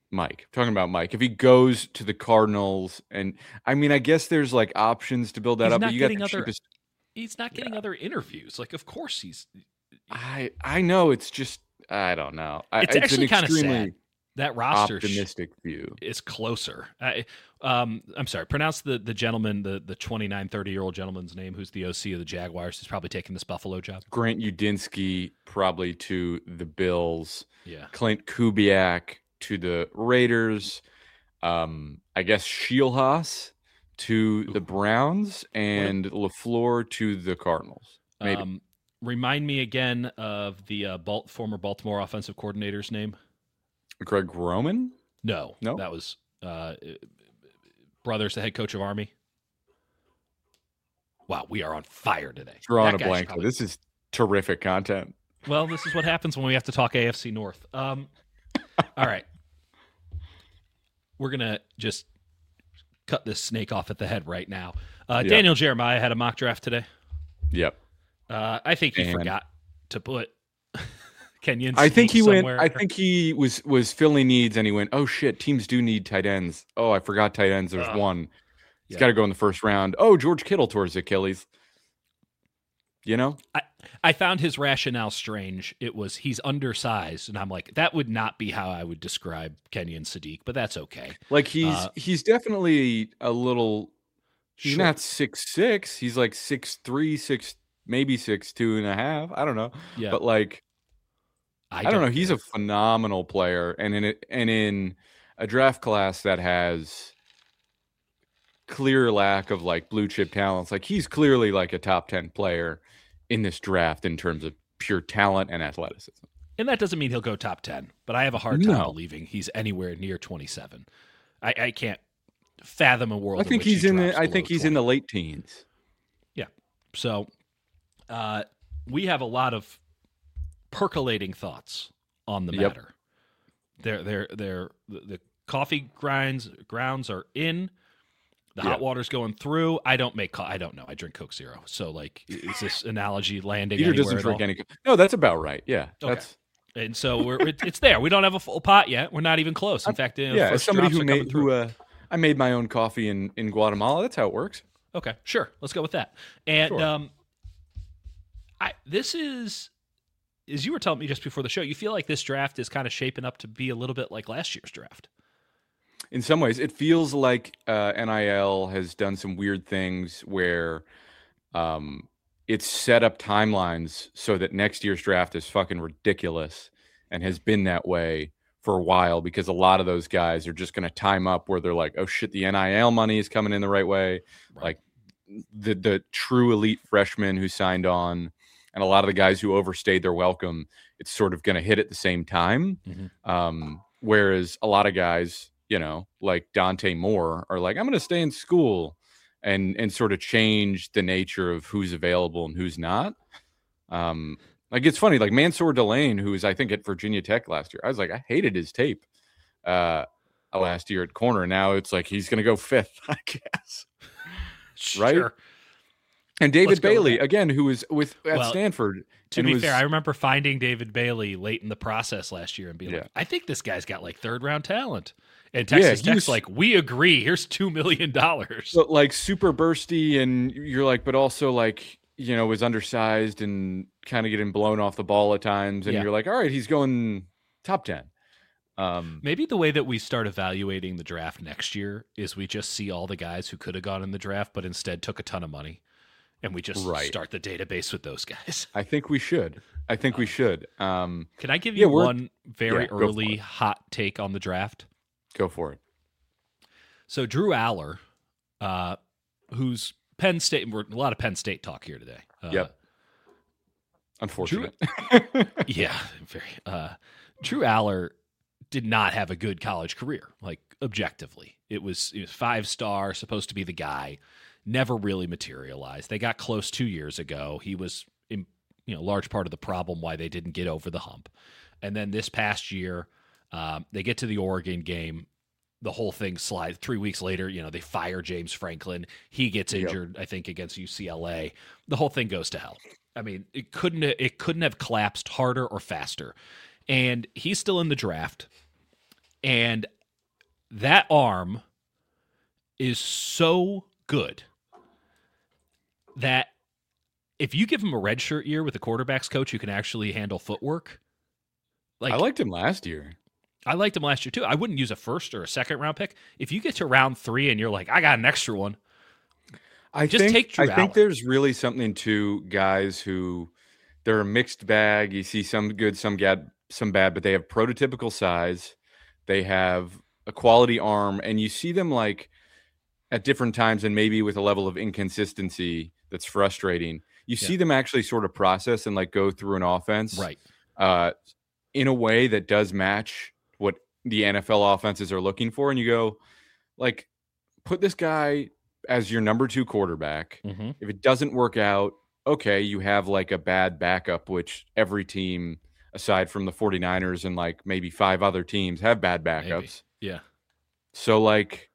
Mike. I'm talking about Mike. If he goes to the Cardinals, and I mean, I guess there's like options to build that he's up, not but you got getting the other. cheapest. He's not getting yeah. other interviews. Like, of course he's. I I know it's just I don't know. I, it's, it's actually kind of sad. That roster optimistic view is closer. I, um, I'm sorry. Pronounce the the gentleman, the the twenty-nine, thirty year old gentleman's name, who's the O C of the Jaguars. He's probably taking this Buffalo job. Grant Udinsky probably to the Bills. Yeah. Clint Kubiak to the Raiders. Um, I guess Shieldhaas to Ooh. the Browns, and what? LaFleur to the Cardinals. Maybe. Um, remind me again of the uh, Bal- former Baltimore offensive coordinator's name. Greg Roman? No, no, that was uh, Brothers, the head coach of Army. Wow, we are on fire today. Drawing a blank. Probably... This is terrific content. Well, this is what happens when we have to talk A F C North. Um, all right. We're going to just cut this snake off at the head right now. Uh, yep. Daniel Jeremiah had a mock draft today. Yep. Uh, I think he and... forgot to put Kenyon. I think he somewhere. went. I think he was was filling needs, and he went, "Oh shit, teams do need tight ends. Oh, I forgot tight ends. There's uh, one. He's yeah. got to go in the first round. Oh, George Kittle towards Achilles. You know, I I found his rationale strange. It was he's undersized, and I'm like, that would not be how I would describe Kenyon Sadiq, but that's okay. Like he's uh, he's definitely a little. He's short. not six six. He's like six three, six maybe six two and a half. I don't know. Yeah, but like. I, I don't, don't know. He's a phenomenal player, and in it, and in a draft class that has clear lack of like blue chip talents, like he's clearly like a top ten player in this draft in terms of pure talent and athleticism. And that doesn't mean he'll go top ten, but I have a hard time no. believing he's anywhere near twenty-seven. I, I can't fathom a world. I think in which he's he in the. I think he's twenty. in the late teens. Yeah. So, uh, we have a lot of percolating thoughts on the yep. matter. They're, they're, they're, the, the coffee grinds grounds are in. The yeah. hot water's going through. I don't make. Co- I don't know. I drink Coke Zero. So, like, is this analogy landing? Peter anywhere doesn't at drink all? any. No, that's about right. Yeah, okay. that's. And so we're it, it's there. We don't have a full pot yet. We're not even close. In fact, you know, yeah, as first somebody drops who are coming made through. who uh, I made my own coffee in in Guatemala. That's how it works. Okay, sure. Let's go with that. And Sure. um, I this is. As you were telling me just before the show, you feel like this draft is kind of shaping up to be a little bit like last year's draft. In some ways, it feels like uh, N I L has done some weird things where um, it's set up timelines so that next year's draft is fucking ridiculous and has been that way for a while because a lot of those guys are just going to time up where they're like, oh shit, the N I L money is coming in the right way. Right. Like the the true elite freshmen who signed on. And a lot of the guys who overstayed their welcome, it's sort of going to hit at the same time. Mm-hmm. Um, whereas a lot of guys, you know, like Dante Moore are like, I'm going to stay in school and, and sort of change the nature of who's available and who's not. Um, like, it's funny, like Mansour Delane, who was, I think, at Virginia Tech last year. I was like, I hated his tape uh, last year at corner. Now it's like, he's going to go fifth, I guess. Sure. Right. And David Bailey, again, who was with at well, Stanford. To be was, fair, I remember finding David Bailey late in the process last year and being yeah. like, I think this guy's got like third round talent. And Texas yeah, Tech's like, we agree. Here's two million dollars. But like super bursty, and you're like, but also like, you know, was undersized and kind of getting blown off the ball at times. And yeah. you're like, all right, he's going top ten. Um, Maybe the way that we start evaluating the draft next year is we just see all the guys who could have gone in the draft, but instead took a ton of money. And we just right. start the database with those guys. I think we should. I think um, we should. Um, can I give you yeah, one very yeah, early hot take on the draft? Go for it. So Drew Aller, uh, who's Penn State, we're, a lot of Penn State talk here today. Uh, yep. Unfortunate. Drew, yeah, very. Uh, Drew Aller did not have a good college career, like objectively. It was, it was five star, supposed to be the guy. Never really materialized. They got close two years ago. He was, in, you know, large part of the problem why they didn't get over the hump. And then this past year, um, they get to the Oregon game. The whole thing slides. Three weeks later, you know, they fire James Franklin. He gets injured, yep. I think, against U C L A. The whole thing goes to hell. I mean, it couldn't it couldn't have collapsed harder or faster. And he's still in the draft. And that arm is so good that if you give him a redshirt year with a quarterback's coach who can actually handle footwork, like I liked him last year. I liked him last year too. I wouldn't use a first or a second round pick. If you get to round three and you're like, I got an extra one, I just think, take Drew I Allen. think there's really something to guys who they're a mixed bag. You see some good, some bad, some bad, but they have prototypical size. They have a quality arm, and you see them like at different times and maybe with a level of inconsistency that's frustrating. You see Yeah. them actually sort of process and like go through an offense Right. uh, in a way that does match what the N F L offenses are looking for. And you go, like, put this guy as your number two quarterback. Mm-hmm. If it doesn't work out, okay, you have like a bad backup, which every team aside from the 49ers and like maybe five other teams have bad backups. Maybe. Yeah. So like,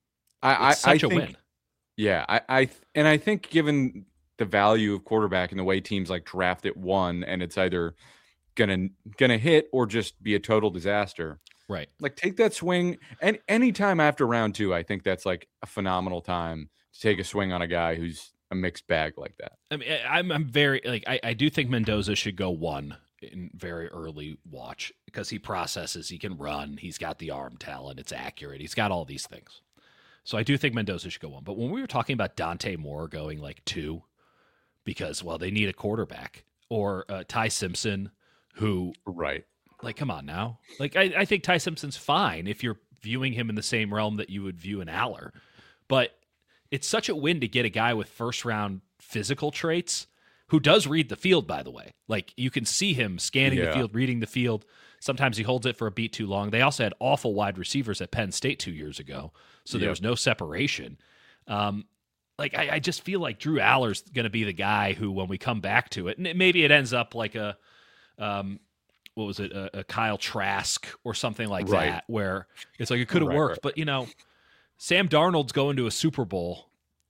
I, It's I, I such a think, win. yeah, I, I, and I think given the value of quarterback and the way teams like draft it one, and it's either gonna gonna hit or just be a total disaster. Right. Like take that swing, and any time after round two, I think that's like a phenomenal time to take a swing on a guy who's a mixed bag like that. I mean, I- I'm I'm very like I, I do think Mendoza should go one in very early watch because he processes, he can run, he's got the arm talent, it's accurate, he's got all these things. So I do think Mendoza should go one. But when we were talking about Dante Moore going like two, because well they need a quarterback, or uh, Ty Simpson, who Right. like come on now, like I, I think Ty Simpson's fine if you're viewing him in the same realm that you would view an Aller, but it's such a win to get a guy with first round physical traits who does read the field, by the way. Like you can see him scanning Yeah. the field, reading the field. Sometimes he holds it for a beat too long. They also had awful wide receivers at Penn State two years ago, so there Yep. was no separation. Um, like I, I just feel like Drew Aller's going to be the guy who, when we come back to it, and it- maybe it ends up like a, um, what was it, a, a Kyle Trask or something like Right. that, where it's like it could have Right, worked, right. but you know, Sam Darnold's going to a Super Bowl.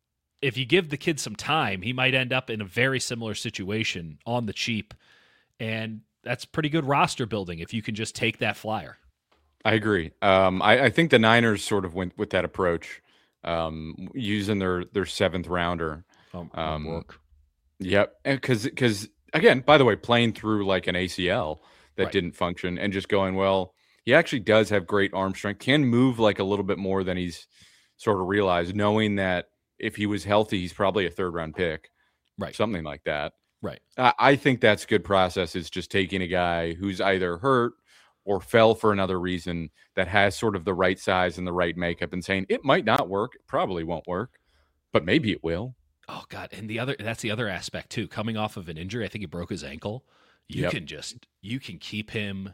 If you give the kid some time, he might end up in a very similar situation on the cheap, and that's pretty good roster building if you can just take that flyer. I agree. Um, I, I think the Niners sort of went with that approach, um, using their their seventh rounder. Um, Um, work. Yep, because because again, by the way, playing through like an A C L that Right. didn't function, and just going, well, he actually does have great arm strength, can move like a little bit more than he's sort of realized, knowing that if he was healthy, he's probably a third round pick, Right. something like that. Right. I, I think that's good process, is just taking a guy who's either hurt or fell for another reason that has sort of the right size and the right makeup, and saying it might not work, it probably won't work, but maybe it will. Oh God, and the other that's the other aspect too. Coming off of an injury, I think he broke his ankle. You Yep. can just you can keep him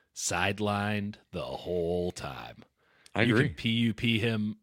sidelined the whole time. I you agree. can P U P him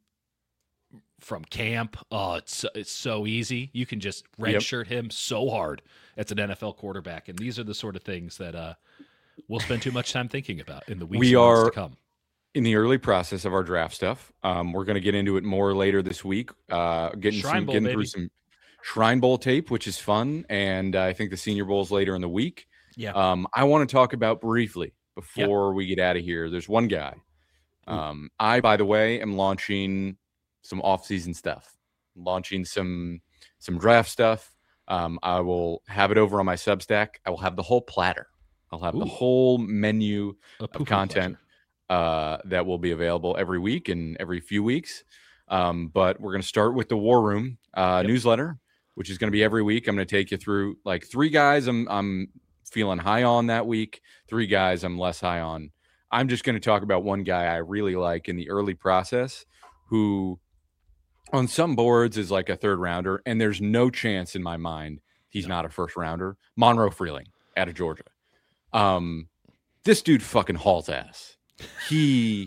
from camp. Oh, it's so, it's so easy. You can just redshirt him so hard as an N F L quarterback, and these are the sort of things that uh, we'll spend too much time thinking about in the weeks We and months are- to come. In the early process of our draft stuff, um, we're going to get into it more later this week. Uh, getting Shrine some, Bowl, getting baby. through some Shrine Bowl tape, which is fun, and uh, I think the Senior Bowl is later in the week. Yeah. Um, I want to talk about briefly before we get out of here. There's one guy. Um, I, by the way, am launching some off-season stuff, launching some some draft stuff. Um, I will have it over on my Substack. I will have the whole platter. I'll have the Ooh. whole menu A of poo-poo content uh, that will be available every week and every few weeks. Um, but we're going to start with the War Room uh, Yep. newsletter, which is going to be every week. I'm going to take you through like three guys I'm I'm feeling high on that week, three guys I'm less high on. I'm just going to talk about one guy I really like in the early process, who on some boards is like a third rounder, and there's no chance in my mind he's No. not a first rounder. Monroe Freeling out of Georgia. Um, this dude fucking hauls ass. He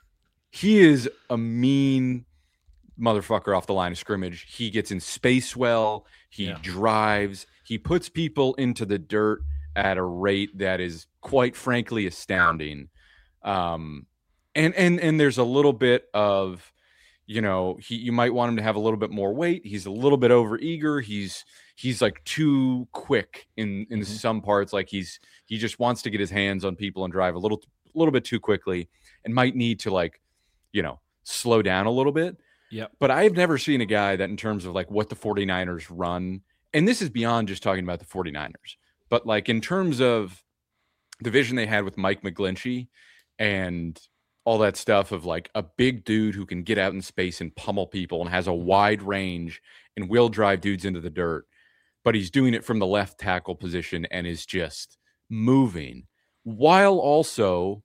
he is a mean motherfucker off the line of scrimmage. He gets in space well. He Yeah. drives. He puts people into the dirt at a rate that is quite frankly astounding. Um, and and and there's a little bit of, you know, he you might want him to have a little bit more weight. He's a little bit over eager. He's he's like too quick in in Mhm. some parts. Like he's he just wants to get his hands on people and drive a little a little bit too quickly, and might need to like, you know, slow down a little bit. Yep. But I've never seen a guy that in terms of like what the 49ers run, and this is beyond just talking about the 49ers, but like in terms of the vision they had with Mike McGlinchey and all that stuff of like a big dude who can get out in space and pummel people and has a wide range and will drive dudes into the dirt, but he's doing it from the left tackle position and is just moving while also,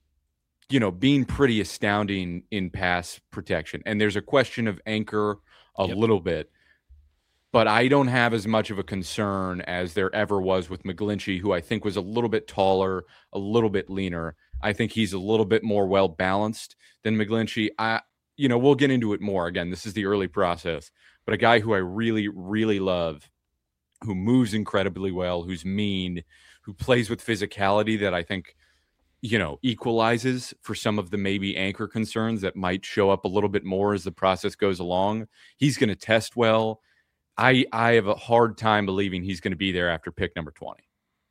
you know, being pretty astounding in pass protection. And there's a question of anchor a yep. little bit, but I don't have as much of a concern as there ever was with McGlinchey, who I think was a little bit taller, a little bit leaner. I think he's a little bit more well-balanced than McGlinchey. I, you know, we'll get into it more. Again, this is the early process, but a guy who I really, really love, who moves incredibly well, who's mean, who plays with physicality that I think, you know, equalizes for some of the maybe anchor concerns that might show up a little bit more as the process goes along. He's going to test well. I, I have a hard time believing he's going to be there after pick number twenty.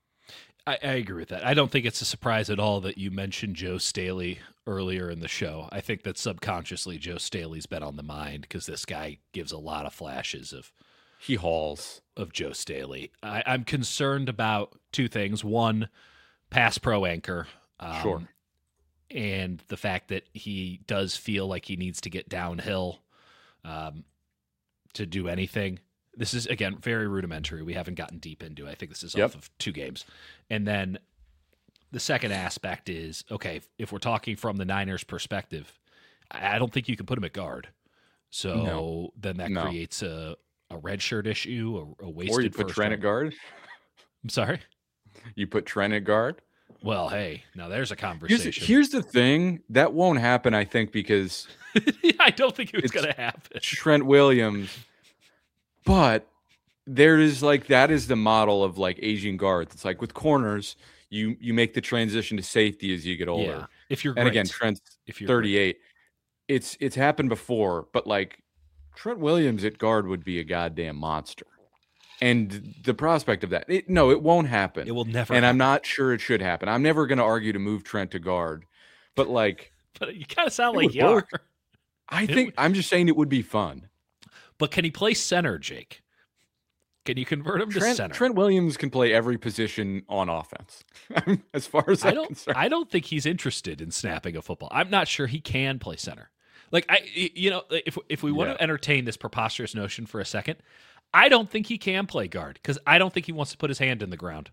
I, I agree with that. I don't think it's a surprise at all that you mentioned Joe Staley earlier in the show. I think that subconsciously Joe Staley's been on the mind because this guy gives a lot of flashes of he hauls of Joe Staley. I, I'm concerned about two things. One, pass pro anchor. Um, sure. And the fact that he does feel like he needs to get downhill um, to do anything. This is, again, very rudimentary. We haven't gotten deep into it. I think this is yep. off of two games. And then the second aspect is, okay, if we're talking from the Niners' perspective, I don't think you can put him at guard. So no. then that no. creates a, a redshirt issue, a, a wasted Or you put Trent at guard. I'm sorry? You put Trent at guard? Well, hey, now there's a conversation. Here's, here's the thing. That won't happen, I think, because I don't think it was going to happen. Trent Williams. But there is like, that is the model of like aging guards. It's like with corners, you you make the transition to safety as you get older. Yeah, if you're and great. again, Trent's if you're thirty-eight. Great. It's it's happened before, but like Trent Williams at guard would be a goddamn monster. And the prospect of that, it, no, it won't happen. It will never. And happen. I'm not sure it should happen. I'm never going to argue to move Trent to guard, but like, but you kind of sound like you are. I think I'm just saying it would be fun. But can he play center, Jake? Can you convert him Trent, to center? Trent Williams can play every position on offense. As far as I'm I don't, concerned. I don't think he's interested in snapping a football. I'm not sure he can play center. Like I, you know, if if we want yeah. to entertain this preposterous notion for a second, I don't think he can play guard because I don't think he wants to put his hand in the ground.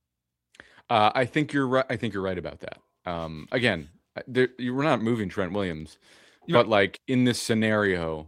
Uh, I think you're right. I think you're right about that. Um, again, there, we're not moving Trent Williams, you're but like in this scenario.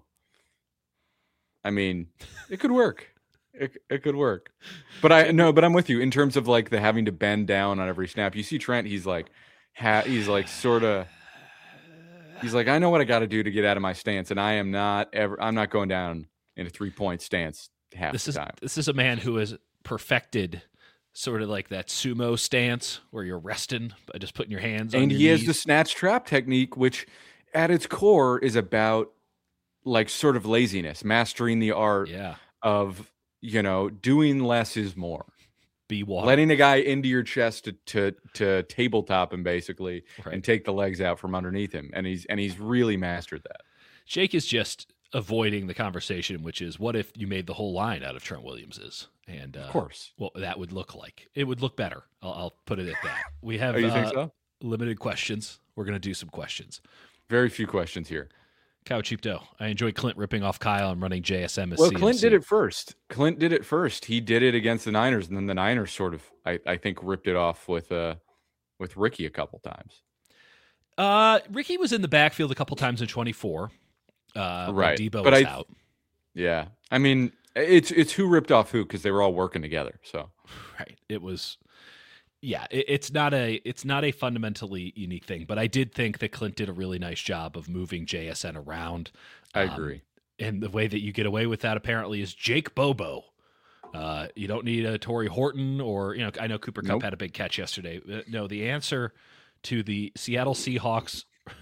I mean, it could work. It it could work. But I no, but I'm with you in terms of like the having to bend down on every snap. You see Trent, he's like ha, he's like sort of he's like, I know what I got to do to get out of my stance, and I am not ever I'm not going down in a three-point stance half this the is, time. This is a man who has perfected sort of like that sumo stance where you're resting by just putting your hands on and your he knees. has the snatch trap technique, which at its core is about like sort of laziness, mastering the art yeah. of, you know, doing less is more. Be water. Letting a guy into your chest to to, to tabletop him basically right. and take the legs out from underneath him. And he's and he's really mastered that. Jake is just avoiding the conversation, which is what if you made the whole line out of Trent Williams's? And uh, of course, well, that would look like it would look better. I'll, I'll put it at that. We have oh, you uh, think so? limited questions. We're going to do some questions. Very few questions here. Cow Cheap Dough. I enjoy Clint ripping off Kyle and running J S M as well, C M C. Clint did it first. Clint did it first. He did it against the Niners, and then the Niners sort of, I, I think, ripped it off with uh, with Ricky a couple times. Uh, Ricky was in the backfield a couple times in twenty-four. Uh, right, Debo but was I, out. Yeah, I mean, it's it's who ripped off who because they were all working together. So, right, it was. Yeah, it, it's not a it's not a fundamentally unique thing, but I did think that Clint did a really nice job of moving J S N around. I um, agree. And the way that you get away with that apparently is Jake Bobo. Uh, you don't need a Torrey Horton or, you know, I know Cooper Kupp nope. had a big catch yesterday. Uh, no, the answer to the Seattle Seahawks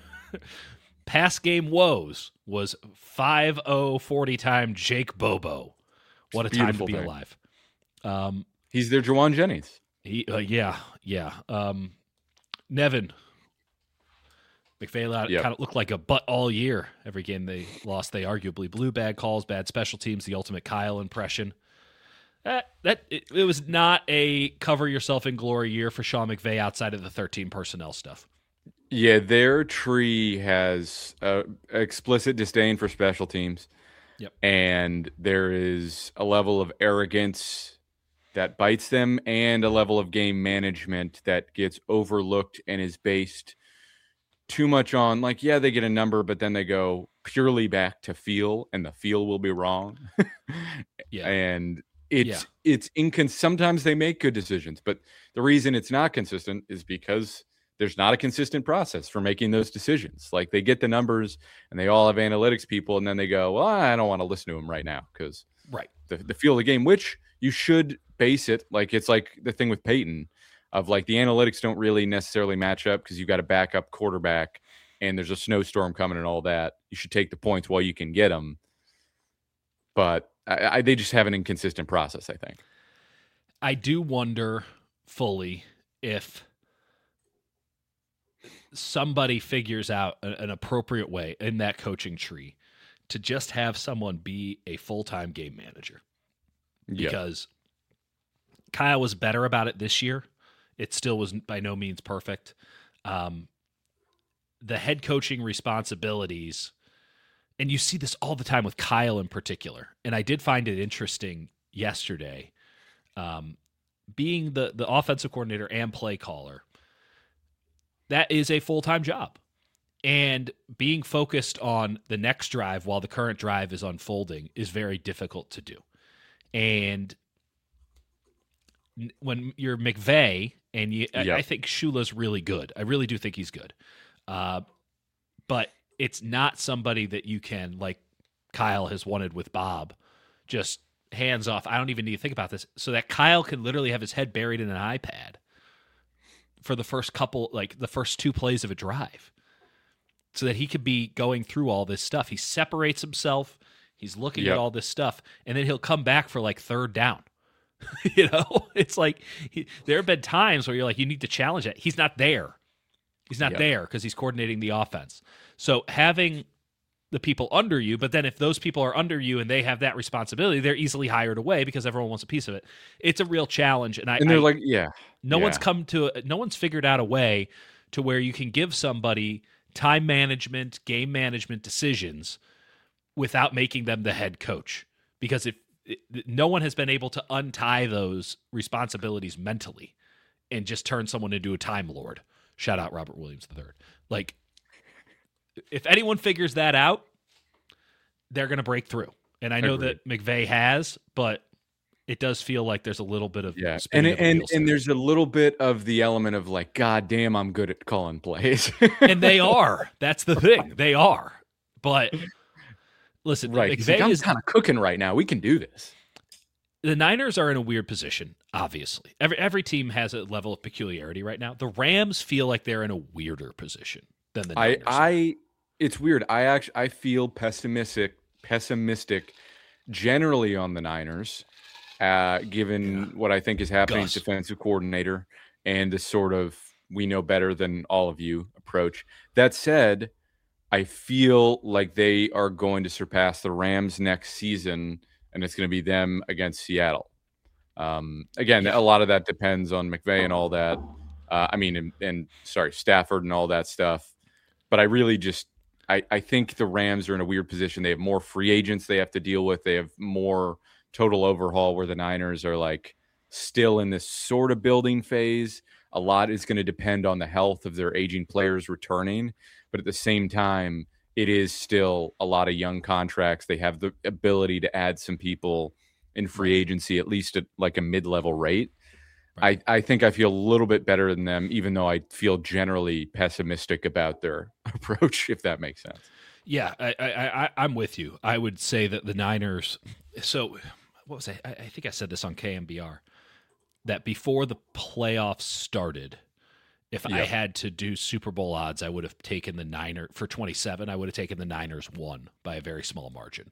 pass game woes was five oh forty time Jake Bobo. What a time to be thing. alive. Um, He's their Jawan Jennings. He, uh, yeah, yeah. Um, Nevin, McVay Yep. kind of looked like a butt all year. Every game they lost, they arguably blew. Bad calls, bad special teams, the ultimate Kyle impression. That, that it, it was not a cover yourself in glory year for Sean McVay outside of the thirteen personnel stuff. Yeah, their tree has uh, explicit disdain for special teams. Yep. And there is a level of arrogance that bites them and a level of game management that gets overlooked and is based too much on, like, yeah, they get a number, but then they go purely back to feel, and the feel will be wrong. Yeah. And it's Yeah. it's incon- sometimes they make good decisions, but the reason it's not consistent is because there's not a consistent process for making those decisions. Like, they get the numbers and they all have analytics people, and then they go, well, I don't want to listen to them right now because Right. the, the feel of the game, which you should base it. Like, it's like the thing with Peyton of, like, the analytics don't really necessarily match up because you got a backup quarterback and there's a snowstorm coming and all that. You should take the points while you can get them. But I, I, they just have an inconsistent process, I think. I do wonder fully if somebody figures out a, an appropriate way in that coaching tree to just have someone be a full-time game manager. Yeah. Because Kyle was better about it this year. It still was by no means perfect. Um, the head coaching responsibilities, and you see this all the time with Kyle in particular, and I did find it interesting yesterday, um, being the, the offensive coordinator and play caller, that is a full-time job. And being focused on the next drive while the current drive is unfolding is very difficult to do. And when you're McVay, and you, Yep. I, I think Shula's really good. I really do think he's good. Uh, but it's not somebody that you can, like Kyle has wanted with Bob, just hands off. I don't even need to think about this. So that Kyle can literally have his head buried in an iPad for the first couple, like the first two plays of a drive, so that he could be going through all this stuff. He separates himself. He's looking Yep. at all this stuff, and then he'll come back for like third down. You know, it's like he, there have been times where you're like, you need to challenge it. He's not there. He's not Yep. there because he's coordinating the offense. So having the people under you, but then if those people are under you and they have that responsibility, they're easily hired away because everyone wants a piece of it. It's a real challenge, and I And they're I, like, yeah. no yeah. one's come to no one's figured out a way to where you can give somebody time management, game management decisions without making them the head coach, because if no one has been able to untie those responsibilities mentally and just turn someone into a time lord. Shout out Robert Williams the third. Like, if anyone figures that out, they're going to break through. And I know Agreed. that McVay has, but it does feel like there's a little bit of Yeah, and spinning of the and wheels and there. there's a little bit of the element of, like, God damn, I'm good at calling plays. And they are. That's the thing. They are. But listen, right. He's McVay like, I'm is kind of cooking right now. We can do this. the Niners are in a weird position, obviously. Every every team has a level of peculiarity right now. The Rams feel like they're in a weirder position than the I Niners. I it's weird. I actually I feel pessimistic pessimistic generally on the Niners, uh, given Yeah. what I think is happening as Gus. defensive coordinator and the sort of we know better than all of you approach. That said, I feel like they are going to surpass the Rams next season, and it's going to be them against Seattle. Um, again, Yeah. a lot of that depends on McVay and all that. Uh, I mean, and, and sorry, Stafford and all that stuff. But I really just, I, I think the Rams are in a weird position. They have more free agents they have to deal with. They have more total overhaul, where the Niners are like still in this sort of building phase. A lot is going to depend on the health of their aging players returning. But at the same time, it is still a lot of young contracts. They have the ability to add some people in free agency, at least at like a mid-level rate. Right. I, I think I feel a little bit better than them, even though I feel generally pessimistic about their approach, if that makes sense. Yeah, I, I, I, I'm with you. I would say that the Niners. So, what was I? I I think I said this on K M B R, that before the playoffs started, if I Yep. had to do Super Bowl odds, I would have taken the Niners for twenty-seven. I would have taken the Niners one by a very small margin.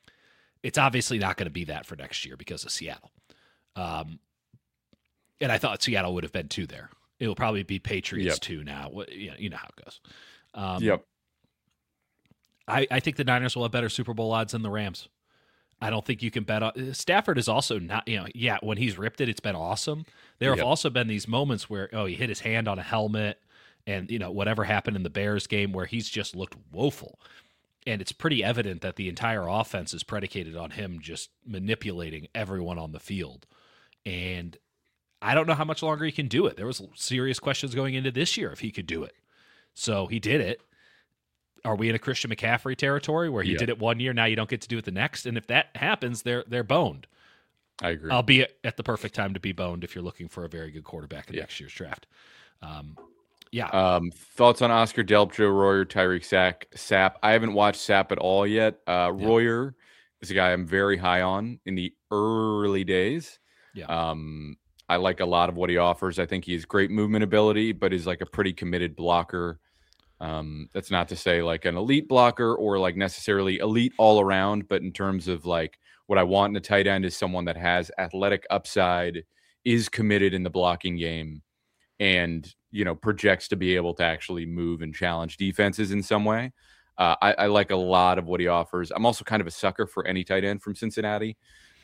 It's obviously not going to be that for next year because of Seattle. Um, and I thought Seattle would have been two there. It will probably be Patriots Yep. two now. What- You know, you know how it goes. Um, Yep. I, I think the Niners will have better Super Bowl odds than the Rams. I don't think you can bet on Stafford is also not, you know, yeah, when he's ripped it, it's been awesome. There have Yep. also been these moments where, oh, he hit his hand on a helmet and, you know, whatever happened in the Bears game where he's just looked woeful. And it's pretty evident that the entire offense is predicated on him just manipulating everyone on the field. And I don't know how much longer he can do it. There was serious questions going into this year if he could do it. So he did it. Are we in a Christian McCaffrey territory where he Yeah. did it one year, now you don't get to do it the next? And if that happens, they're they're boned. I agree. Albeit at the perfect time to be boned if you're looking for a very good quarterback in Yeah. next year's draft. Um, yeah. Um, thoughts on Oscar Delp, Joe Royer, Tyreek Sack, Sapp? I haven't watched Sapp at all yet. Uh, Yeah. Royer is a guy I'm very high on in the early days. Yeah. Um, I like a lot of what he offers. I think he has great movement ability, but is like a pretty committed blocker. Um, that's not to say like an elite blocker or like necessarily elite all around, but in terms of like what I want in a tight end is someone that has athletic upside, is committed in the blocking game, and you know projects to be able to actually move and challenge defenses in some way. Uh, I, I like a lot of what he offers. I'm also kind of a sucker for any tight end from Cincinnati.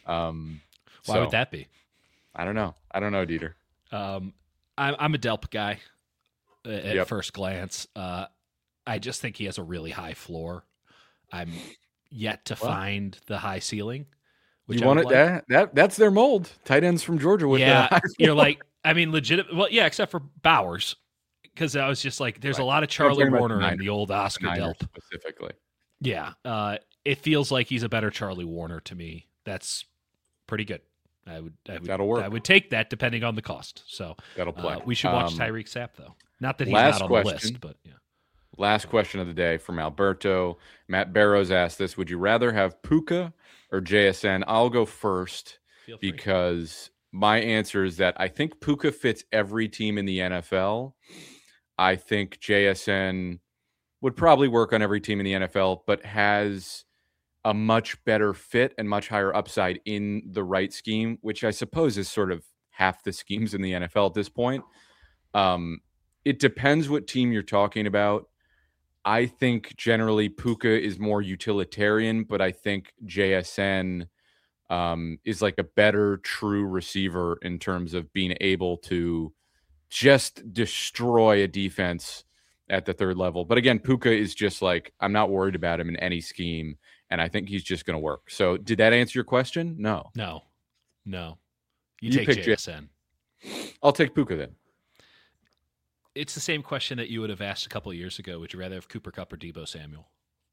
Um, Why so, would that be? I don't know. I don't know, Dieter. Um, I'm, I'm a Delp guy uh, at Yep. first glance. Uh, I just think he has a really high floor. I'm yet to Well, find the high ceiling. Which You I want would it? like. That, that that's their mold. Tight ends from Georgia with Yeah, the you're like, I mean, legit. Well, yeah, except for Bowers, because I was just like, there's a Right. lot of I'm Charlie talking about the Warner in Niners. the old Oscar Niners Delp. specifically. Yeah, uh, it feels like he's a better Charlie Warner to me. That's pretty good. I would, I would, That'll work. I would take that depending on the cost. So That'll play. uh, we should watch Um, Tyreek Sapp though. Not that he's last not on the question. list, but yeah. Last question of the day from Alberto. Matt Barrows asked this: would you rather have Puka or J S N? I'll go first Feel free. because my answer is that I think Puka fits every team in the N F L. I think J S N would probably work on every team in the N F L, but has a much better fit and much higher upside in the right scheme, which I suppose is sort of half the schemes in the N F L at this point. Um, it depends what team you're talking about. I think generally Puka is more utilitarian, but I think J S N um, is like a better true receiver in terms of being able to just destroy a defense at the third level. But again, Puka is just like, I'm not worried about him in any scheme, and I think he's just going to work. So did that answer your question? No. No, no. You, You take pick J- J S N. I'll take Puka then. It's the same question that you would have asked a couple of years ago. Would you rather have Cooper Kupp or Debo Samuel?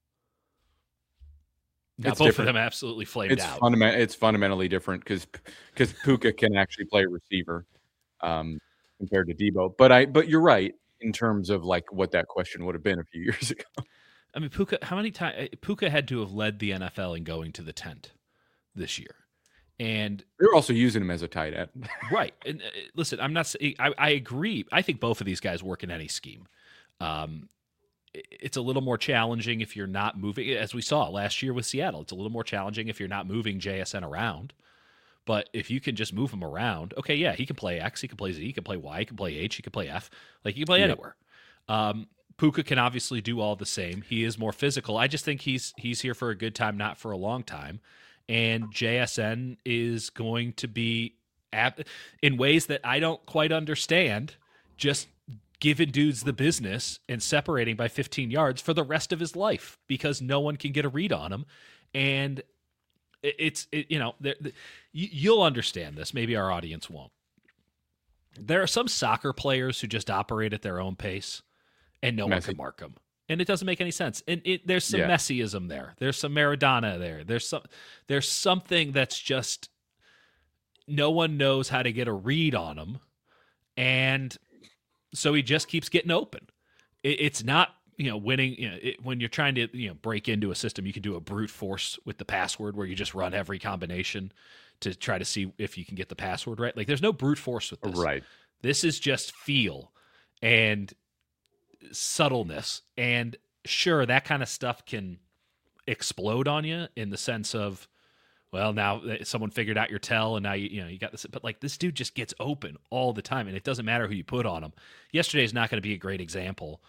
Now It's both different. of them absolutely flamed It's out. fundament. It's fundamentally different because because Puka can actually play receiver um, compared to Debo. But I but you're right in terms of like what that question would have been a few years ago. I mean, Puka. How many times Puka had to have led the N F L in going to the tent this year? And They're also using him as a tight end. right. And uh, listen, I'm not. saying I, I agree. I think both of these guys work in any scheme. Um, it- it's a little more challenging if you're not moving, as we saw last year with Seattle. It's a little more challenging if you're not moving J S N around. But if you can just move him around, okay, yeah, he can play X, he can play Z, he can play Y, he can play H, he can play F. Like he can play Yeah. anywhere. Um, Puka can obviously do all the same. He is more physical. I just think he's he's here for a good time, not for a long time. And J S N is going to be at, in ways that I don't quite understand, just giving dudes the business and separating by fifteen yards for the rest of his life because no one can get a read on him. And it- it's, it, you know, there- the- you- you'll understand this. Maybe our audience won't. There are some soccer players who just operate at their own pace and no one Messi. can mark them. And it doesn't make any sense. And it, there's some Yeah. Messiism there. There's some Maradona there. There's some there's something that's just no one knows how to get a read on him. And so he just keeps getting open. It, it's not, you know, winning, you know, it, when you're trying to, you know, break into a system, you can do a brute force with the password where you just run every combination to try to see if you can get the password right. Like there's no brute force with this. Right. This is just feel and subtleness. And sure, that kind of stuff can explode on you in the sense of, well, now someone figured out your tell and now you, you know, you got this, but like this dude just gets open all the time and it doesn't matter who you put on him. Yesterday is not going to be a great example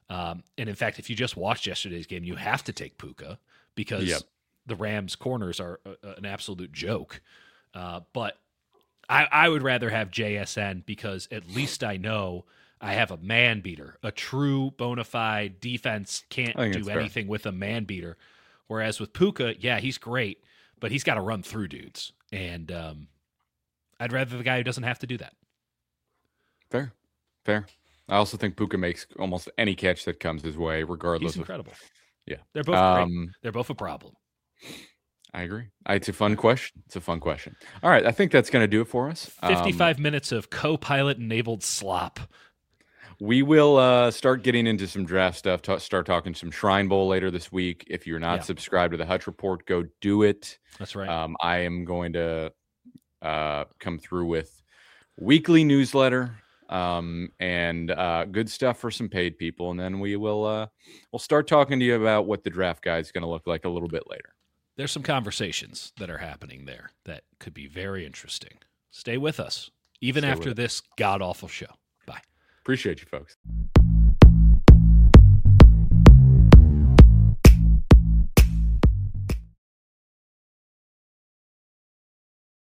Um, and in fact, if you just watched yesterday's game, you have to take Puka because Yep. the Rams corners are a, an absolute joke. Uh, but I, I would rather have J S N because at least I know I have a man beater, a true bona fide defense can't I think do that's fair. anything with a man beater. Whereas with Puka, yeah, he's great, but he's got to run through dudes. And um, I'd rather the guy who doesn't have to do that. Fair, fair. I also think Puka makes almost any catch that comes his way, regardless He's of. incredible. Yeah. They're both Um, great. They're both a problem. I agree. It's a fun question. It's a fun question. All right. I think that's going to do it for us. Um, fifty-five minutes of co-pilot enabled slop. we will uh, start getting into some draft stuff, ta- start talking some Shrine Bowl later this week. If you're not Yeah. subscribed to the Hutch Report, go do it. That's right. Um, I am going to uh, come through with weekly newsletter um, and uh, good stuff for some paid people. And then we will uh, we'll start talking to you about what the draft guide is going to look like a little bit later. There's some conversations that are happening there that could be very interesting. Stay with us, even Stay after with this god-awful show. Bye. Appreciate you, folks.